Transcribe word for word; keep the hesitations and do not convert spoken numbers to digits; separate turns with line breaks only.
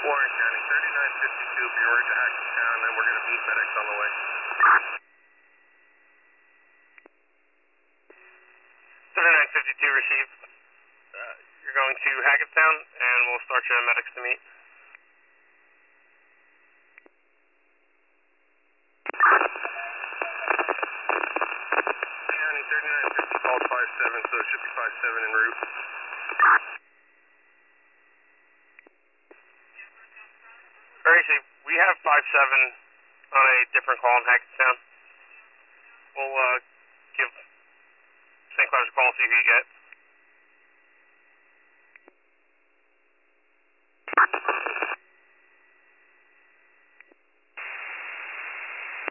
Warren County, thirty-nine fifty-two, be right to Hackettstown, and we're going to meet medics on the way.
thirty-nine fifty-two, received. Uh, you're going to Hackettstown, and we'll start your medics to meet.
County, thirty-nine fifty, called five seven, so it should be five seven en route.
Alright, so we have five seven on a different call in Hackettstown. We'll uh, give Saint Clair's a call, see who you get.